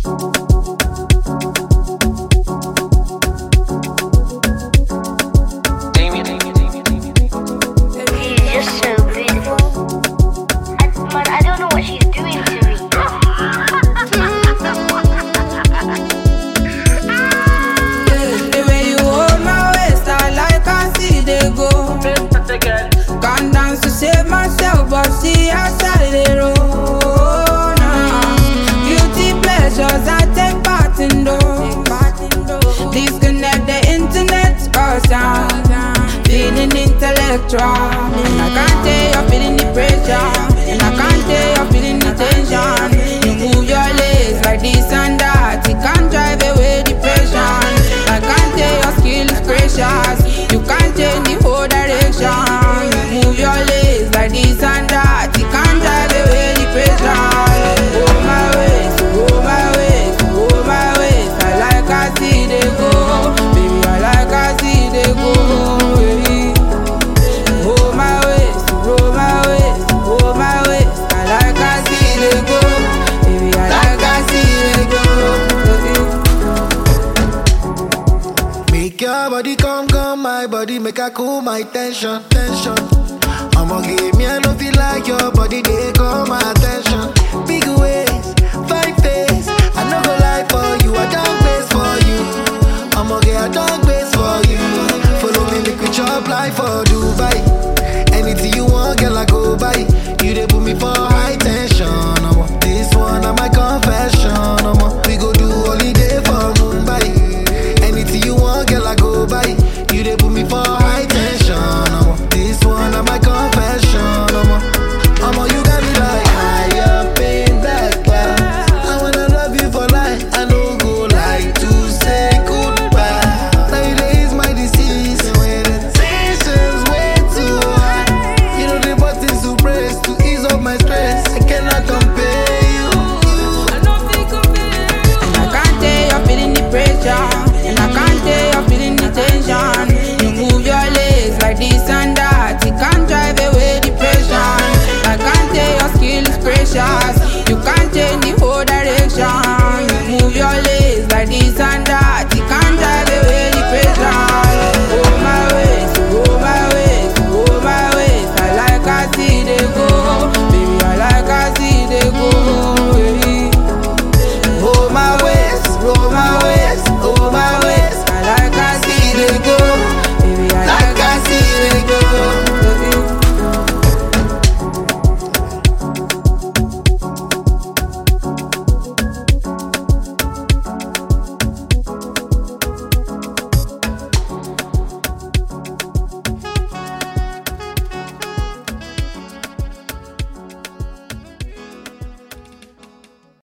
But see outside the road now. Beauty pleasures I take part in those. Disconnect the internet or sound. Feeling intellectual. And I can't tell you're feeling the pressure. And I can't tell you're feeling the tension. You move your legs like this and that. It can't drive away depression. I can't tell your skill is precious. You can't change the whole direction. You move your legs like this and that. It can't drive away the pressure. Go my ways, go my ways, go my ways. I like I see they go. Baby, I like I see they go. Go my ways, go my ways, go my ways. I like I see they go. Baby, I like I see they go. Make your body come, my body make I cool my tension. I'ma give me, I don't feel like your body, they come my